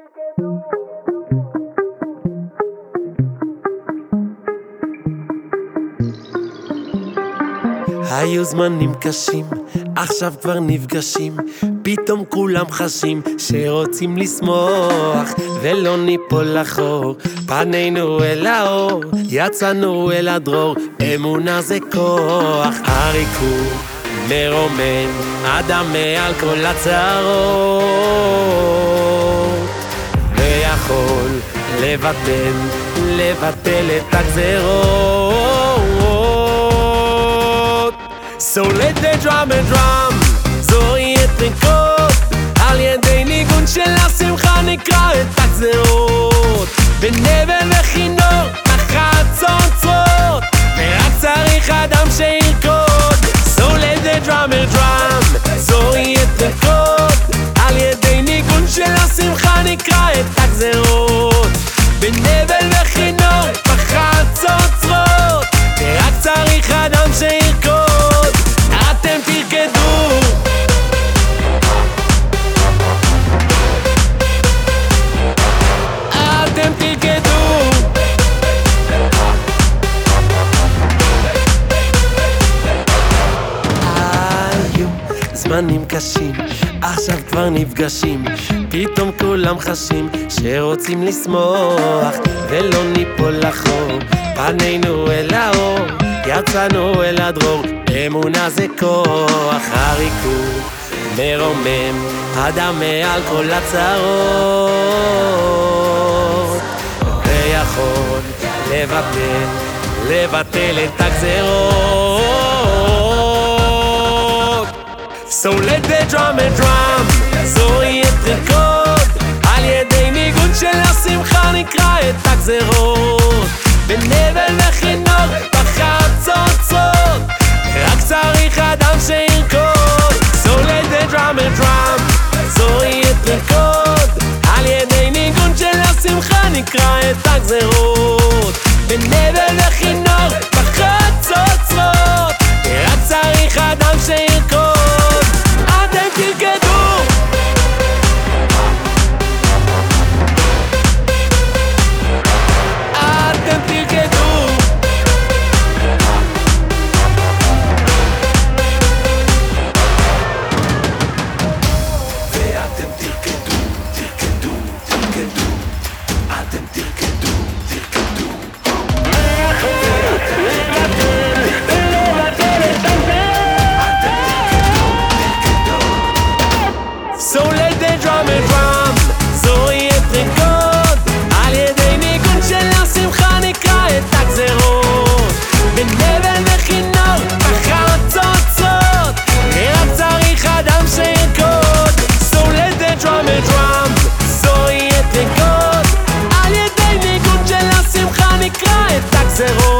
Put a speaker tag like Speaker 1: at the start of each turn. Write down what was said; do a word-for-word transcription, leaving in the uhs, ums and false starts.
Speaker 1: היו זמנים קשים, עכשיו כבר נפגשים, פתאום כולם חשים שרוצים לשמוח ולא ניפול לחור, פנינו אל האור, יצאנו אל הדרור, אמונה זה כוח, הריקוד מרומם, אדם מעל כל הצרות, ויכול לבטל, לבטל את הגזרות. So let the drum and drum זוהי את ריקוד על ידי ניגון של השמחה נקרא את הגזרות בנבל וכינור תחת צוצרות ורק צריך אדם שירקוד So let the drum and drum זוהי את ריקוד על ידי ניגון של השמחה נקרא את הגזרות בנבל וכינור תחת צוצרות ורק צריך אדם שירקוד אתם תרקדו אתם תרקדו היו זמנים קשים עכשיו כבר נפגשים פתאום כולם חשים שרוצים לשמוח ולא ניפול לחור פנינו אל האור יצאנו אל הדרור אמונה זה כוח הריקוד מרומם אדם מעל כל הצרות ויכול לבטל לבטל את הגזרות So let the drum and drum זוהי את ריקוד על ידי ניגון של השמחה נקרא את הגזרות בנבל וכינור תחת צוצרות רק צריך אדם שירקוד So let the drum and drum זוהי את ריקוד על ידי ניגון של השמחה נקרא את הגזרות בנבל וכינור תחת צוצרות רק צריך אדם שירקוד אתם תרקדו אתם תרקדו So let the drum and drum זוהי את ריקוד על ידי ניגון של השמחה נקרא את הגזרות בנבל וכינור תחת צוצרות רק צריך אדם שירקוד So let the drum and drum זוהי את ריקוד על ידי ניגון של השמחה נקרא את הגזרות